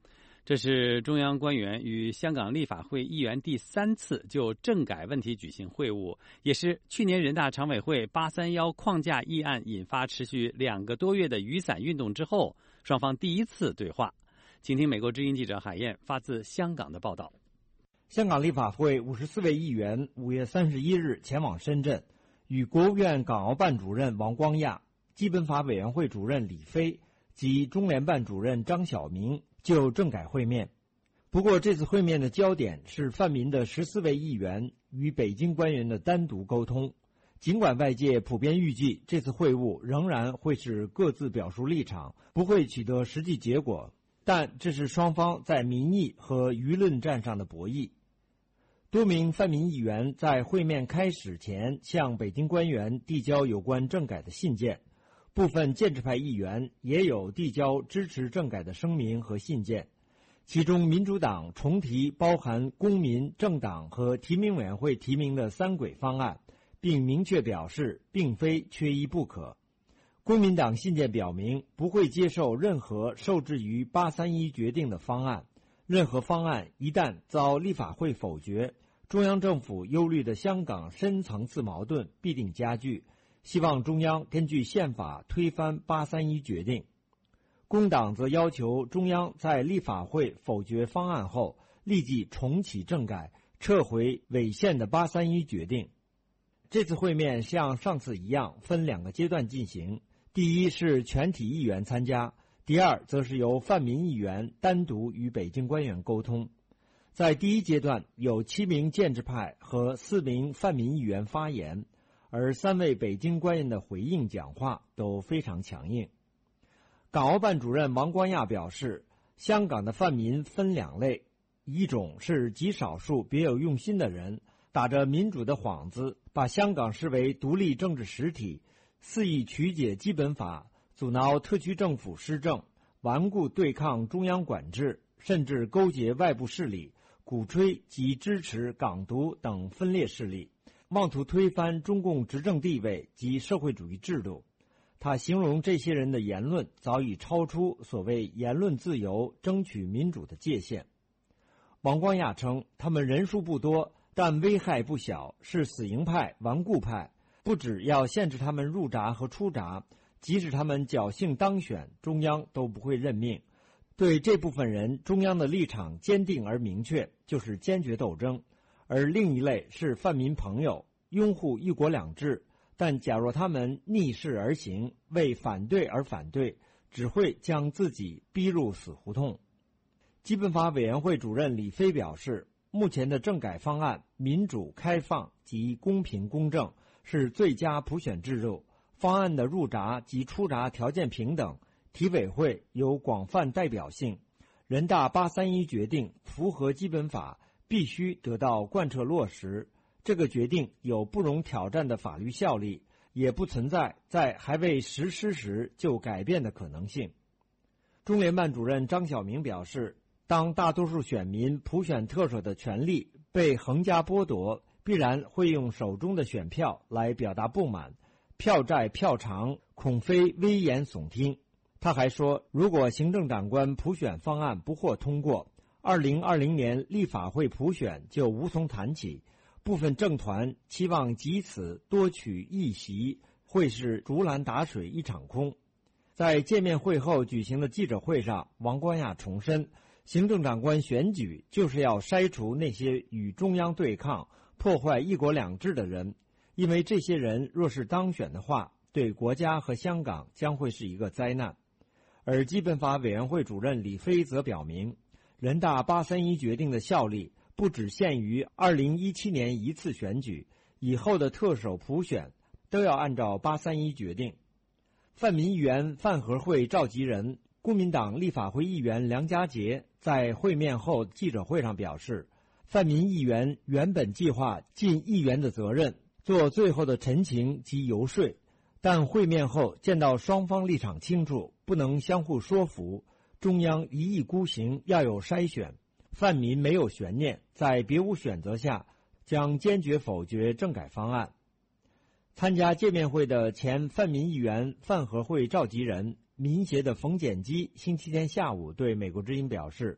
这是中央官员与香港立法会议员第3次就政改问题举行会晤，也是去年人大常委会831框架议案引发持续2个多月的雨伞运动之后，双方第一次对话。请听美国之音记者海燕发自香港的报道。 香港立法会54位议员5月31日前往深圳，与国务院港澳办主任王光亚、基本法委员会主任李飞及中联办主任张晓明就政改会面。不过这次会面的焦点是泛民的14位议员与北京官员的单独沟通。尽管外界普遍预计这次会晤仍然会是各自表述立场，不会取得实际结果，但这是双方在民意和舆论战上的博弈。多名泛民议员在会面开始前向北京官员递交有关政改的信件，部分建制派议员也有递交支持政改的声明和信件，其中民主党重提包含公民、政党和提名委员会提名的3轨方案，并明确表示并非缺一不可。公民党信件表明不会接受任何受制于831决定的方案，任何方案一旦遭立法会否决，中央政府忧虑的香港深层次矛盾必定加剧，希望中央根据宪法推翻831决定。工党则要求中央在立法会否决方案后立即重启政改，撤回违宪的831决定。这次会面像上次一样分2个阶段进行，第一是全体议员参加，第二则是由泛民议员单独与北京官员沟通。在第一阶段，有7名建制派和4名泛民议员发言，而3位北京官员的回应讲话都非常强硬。港澳办主任王光亚表示，香港的泛民分2类，一种是极少数别有用心的人，打着民主的幌子，把香港视为独立政治实体，肆意曲解基本法，阻挠特区政府施政，顽固对抗中央管制，甚至勾结外部势力，鼓吹及支持港独等分裂势力，妄图推翻中共执政地位及社会主义制度。他形容这些人的言论早已超出所谓言论自由、争取民主的界限。王光亚称，他们人数不多，但危害不小，是死硬派、顽固派，不只要限制他们入闸和出闸，即使他们侥幸当选，中央都不会任命。对这部分人，中央的立场坚定而明确，就是坚决斗争。而另一类是泛民朋友，拥护一国两制，但假若他们逆势而行，为反对而反对，只会将自己逼入死胡同。基本法委员会主任李飞表示，目前的政改方案民主、开放及公平公正，是最佳普选制度，方案的入闸及出闸条件平等，体委会有广泛代表性，人大831决定符合基本法，必须得到贯彻落实。这个决定有不容挑战的法律效力，也不存在在还未实施时就改变的可能性。中联办主任张晓明表示，当大多数选民普选特首的权利被横加剥夺，必然会用手中的选票来表达不满，票债票偿恐非危言耸听。他还说，如果行政长官普选方案不获通过，2020年立法会普选就无从谈起，部分政团期望藉此多取议席，会是竹篮打水一场空。在见面会后举行的记者会上，王光亚重申，行政长官选举就是要筛除那些与中央对抗、破坏一国两制的人，因为这些人若是当选的话，对国家和香港将会是一个灾难。而基本法委员会主任李飞则表明，人大831决定的效力不只限于2017年一次选举，以后的特首普选都要按照831决定。泛民议员范和会召集人、公民党立法会议员梁家杰在会面后记者会上表示，泛民议员原本计划尽议员的责任，做最后的陈情及游说，但会面后见到双方立场清楚，不能相互说服，中央一意孤行，要有筛选，泛民没有悬念，在别无选择下将坚决否决政改方案。参加见面会的前泛民议员范和会召集人、民协的冯检基星期天下午对美国之音表示，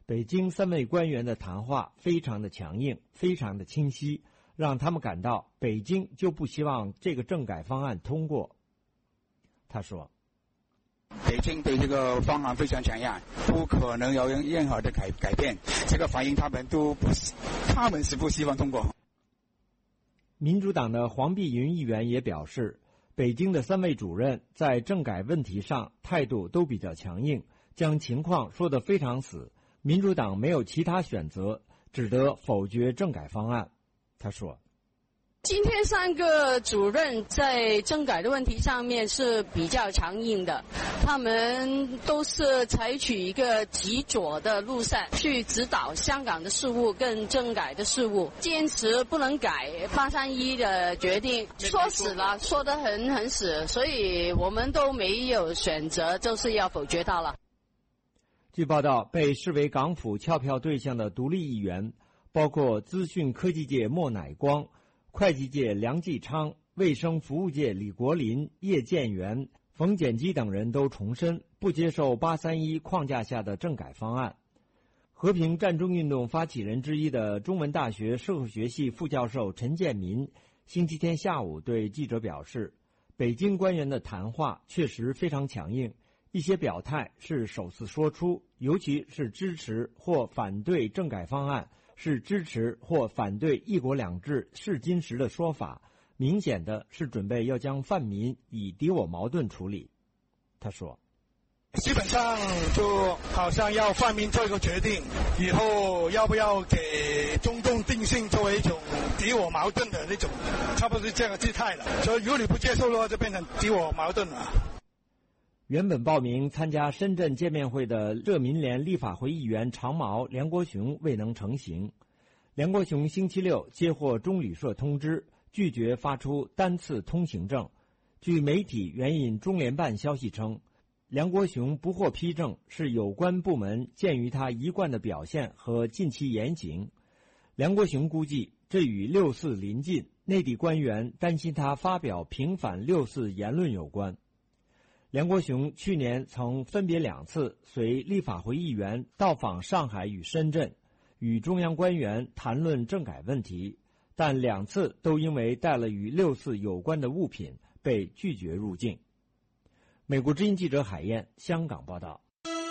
北京3位官员的谈话非常的强硬，非常的清晰，让他们感到北京就不希望这个政改方案通过。他说， 北京对这个方案非常强硬，不可能有任何的改变，这个反映他们是不希望通过。 民主党的黄碧云议员也表示，北京的3位主任在政改问题上态度都比较强硬，将情况说得非常死，民主党没有其他选择，只得否决政改方案。他说， 今天3个主任在政改的问题上面是比较强硬的，他们都是采取一个极左的路线去指导香港的事务跟政改的事务，坚持不能改831的决定，说死了，说得很死，所以我们都没有选择，就是要否决它了。 据报道，被视为港府撬票对象的独立议员包括资讯科技界莫乃光、会计界梁继昌、卫生服务界李国林、叶建元、冯检基等人都重申不接受831框架下的政改方案。和平战争运动发起人之一的中文大学社会学系副教授陈建民星期天下午对记者表示，北京官员的谈话确实非常强硬，一些表态是首次说出，尤其是支持或反对政改方案，是支持或反对一国两制试金石的说法，明显的是准备要将泛民以敌我矛盾处理。他说， 基本上就好像要泛民做一个决定，以后要不要给中共定性作为一种敌我矛盾的那种，差不多是这个姿态了。所以如果你不接受的话，就变成敌我矛盾了。 原本报名参加深圳见面会的社民联立法会议员长毛梁国雄未能成行。梁国雄星期六接获中旅社通知，拒绝发出单次通行证。据媒体援引中联办消息称，梁国雄不获批证是有关部门鉴于他一贯的表现和近期言行。梁国雄估计，这与6·4临近，内地官员担心他发表平反6·4言论有关。梁国雄去年曾分别2次随立法会议员到访上海与深圳，与中央官员谈论政改问题，但2次都因为带了与6·4有关的物品被拒绝入境。美国之音记者海燕香港报道。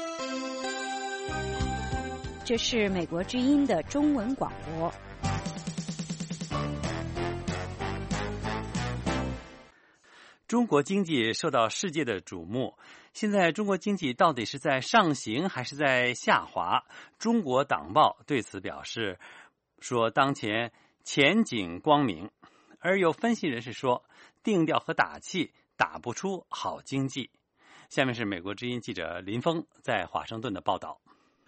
这是美国之音的中文广播。 中国经济受到世界的瞩目，现在中国经济到底是在上行还是在下滑？中国党报对此表示说，当前前景光明，而有分析人士说，定调和打气打不出好经济。下面是美国之音记者林峰在华盛顿的报道。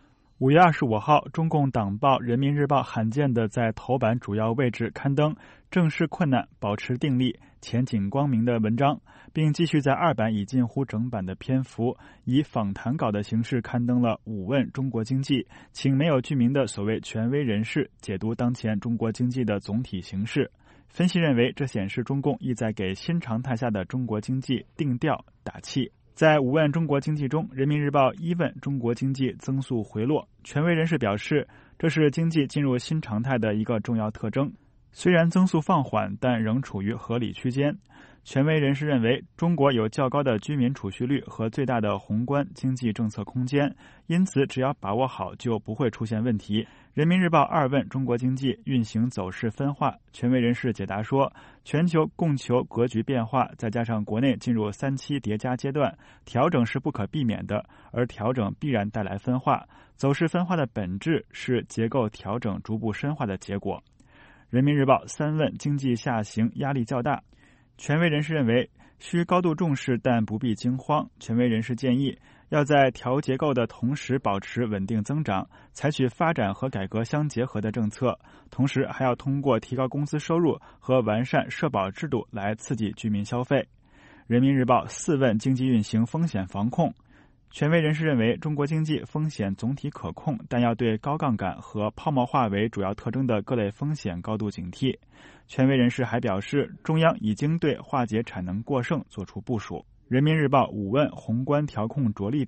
5月25号，中共党报《人民日报》罕见地在头版主要位置刊登正视困难，保持定力，前景光明的文章，并继续在2版以近乎整版的篇幅，以访谈稿的形式刊登了5问中国经济，请没有具名的所谓权威人士解读当前中国经济的总体形势。分析认为，这显示中共意在给新常态下的中国经济定调打气。在5问中国经济中，人民日报1问中国经济增速回落，权威人士表示，这是经济进入新常态的一个重要特征，虽然增速放缓，但仍处于合理区间。权威人士认为，中国有较高的居民储蓄率和最大的宏观经济政策空间，因此只要把握好，就不会出现问题。人民日报2问中国经济运行走势分化，权威人士解答说，全球供求格局变化，再加上国内进入3期叠加阶段，调整是不可避免的，而调整必然带来分化，走势分化的本质是结构调整逐步深化的结果。人民日报3问经济下行压力较大，权威人士认为需高度重视，但不必惊慌。权威人士建议，要在调结构的同时保持稳定增长，采取发展和改革相结合的政策，同时还要通过提高工资收入和完善社保制度来刺激居民消费。人民日报4问经济运行风险防控，权威人士认为，中国经济风险总体可控，但要对高杠杆和泡沫化为主要特征的各类风险高度警惕。权威人士还表示，中央已经对化解产能过剩作出部署。人民日报5问宏观调控着力点，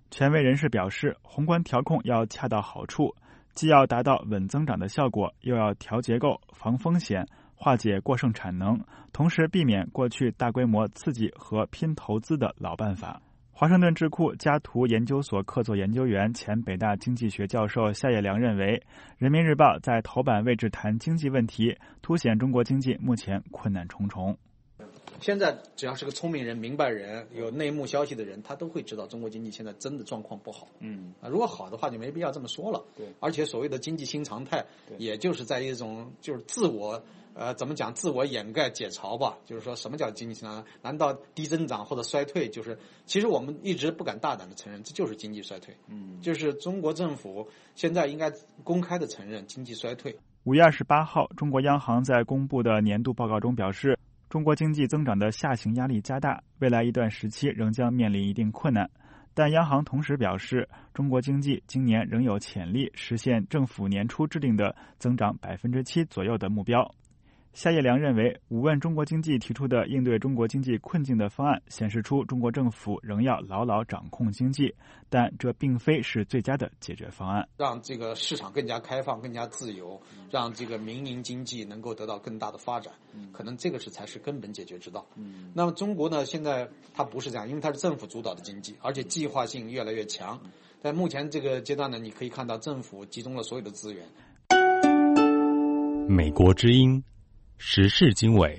权威人士表示，宏观调控要恰到好处，既要达到稳增长的效果，又要调结构、防风险、化解过剩产能，同时避免过去大规模刺激和拼投资的老办法。华盛顿智库加图研究所客座研究员、前北大经济学教授夏业良认为，人民日报在头版位置谈经济问题，凸显中国经济目前困难重重。 现在只要是个聪明人、明白人、有内幕消息的人，他都会知道中国经济现在真的状况不好。如果好的话，就没必要这么说了。对，而且所谓的经济新常态，也就是在一种就是自我怎么讲，自我掩盖解嘲吧。就是说什么叫经济新常态？难道低增长或者衰退就是？其实我们一直不敢大胆的承认，这就是经济衰退。就是中国政府现在应该公开的承认经济衰退。 5月28号，中国央行在公布的年度报告中表示，中国经济增长的下行压力加大，未来一段时期仍将面临一定困难。但央行同时表示，中国经济今年仍有潜力实现政府年初制定的增长7%左右的目标。夏业良认为，五问中国经济提出的应对中国经济困境的方案显示出中国政府仍要牢牢掌控经济，但这并非是最佳的解决方案。 让这个市场更加开放、更加自由，让这个民营经济能够得到更大的发展，可能这个才是根本解决之道。那么中国呢，现在它不是这样，因为它是政府主导的经济，而且计划性越来越强。在目前这个阶段呢，你可以看到政府集中了所有的资源。 美国之音时事经纬。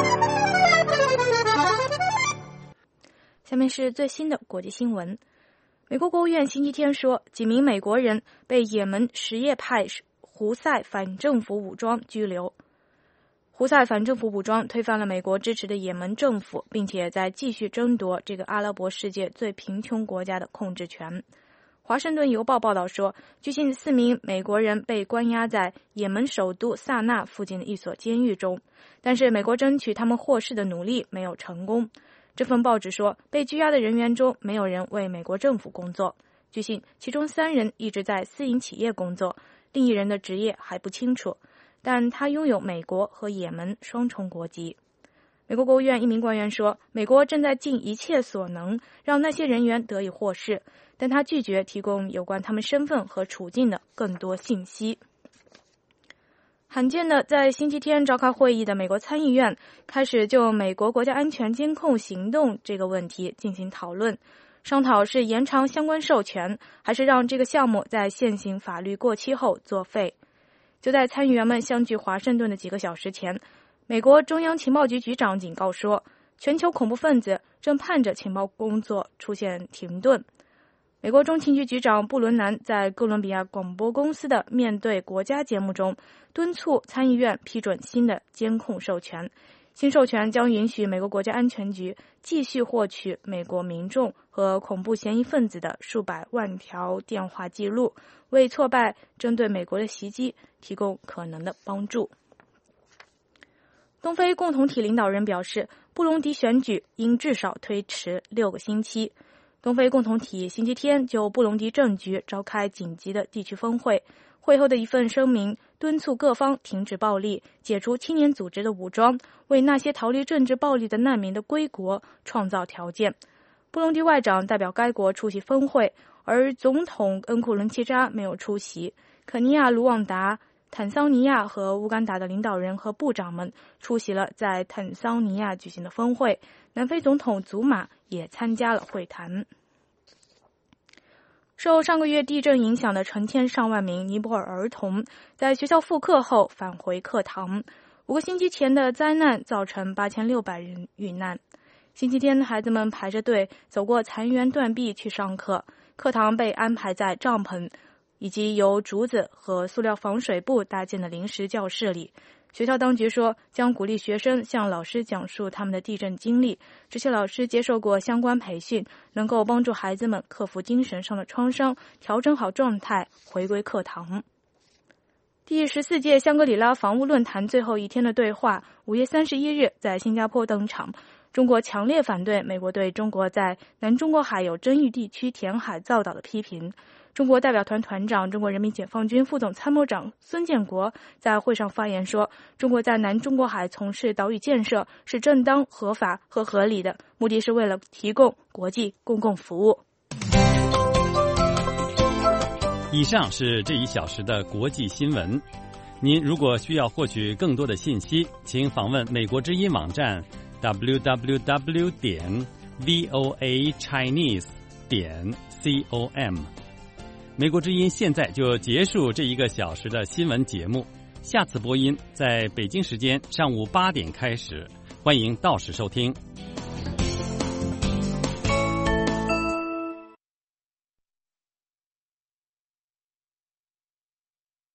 下面是最新的国际新闻。美国国务院星期天说，几名美国人被也门什叶派胡塞反政府武装拘留。胡塞反政府武装推翻了美国支持的也门政府，并且在继续争夺这个阿拉伯世界最贫穷国家的控制权。华盛顿邮报报道说，据悉4名美国人被关押在也门首都萨那附近的一所监狱中，但是美国争取他们获释的努力没有成功。这份报纸说，被拘押的人员中没有人为美国政府工作，据悉其中3人一直在私营企业工作，另一人的职业还不清楚，但他拥有美国和也门双重国籍。美国国务院一名官员说，美国正在尽一切所能让那些人员得以获释，但他拒绝提供有关他们身份和处境的更多信息。罕见的，在星期天召开会议的美国参议院开始就美国国家安全监控行动这个问题进行讨论，商讨是延长相关授权，还是让这个项目在现行法律过期后作废。就在参议员们相聚华盛顿的几个小时前，美国中央情报局局长警告说，全球恐怖分子正盼着情报工作出现停顿。美国中情局局长布伦南在哥伦比亚广播公司的面对国家节目中敦促参议院批准新的监控授权。新授权将允许美国国家安全局继续获取美国民众和恐怖嫌疑分子的数百万条电话记录，为挫败针对美国的袭击提供可能的帮助。东非共同体领导人表示，布隆迪选举应至少推迟6个星期。东非共同体星期天就布隆迪政局召开紧急的地区峰会，会后的一份声明敦促各方停止暴力，解除青年组织的武装，为那些逃离政治暴力的难民的归国创造条件。布隆迪外长代表该国出席峰会，而总统恩库伦齐扎没有出席。肯尼亚、卢旺达、坦桑尼亚和乌干达的领导人和部长们出席了在坦桑尼亚举行的峰会，南非总统祖马也参加了会谈。受上个月地震影响的成千上万名尼泊尔儿童在学校复课后返回课堂，5个星期前的灾难造成8600人遇难。星期天，孩子们排着队走过残垣断壁去上课，课堂被安排在帐篷以及由竹子和塑料防水布搭建的临时教室里。学校当局说，将鼓励学生向老师讲述他们的地震经历，这些老师接受过相关培训，能够帮助孩子们克服精神上的创伤，调整好状态，回归课堂。第14届香格里拉防务论坛最后一天的对话5月31日在新加坡登场。中国强烈反对美国对中国在南中国海有争议地区填海造岛的批评。中国代表团团长、中国人民解放军副总参谋长孙建国在会上发言说，中国在南中国海从事岛屿建设是正当、合法和合理的，目的是为了提供国际公共服务。 以上是这1小时的国际新闻。您如果需要获取更多的信息，请访问美国之音网站 www.voachinese.com。美国之音现在就结束这1个小时的新闻节目，下次播音在北京时间上午8点开始，欢迎到时收听。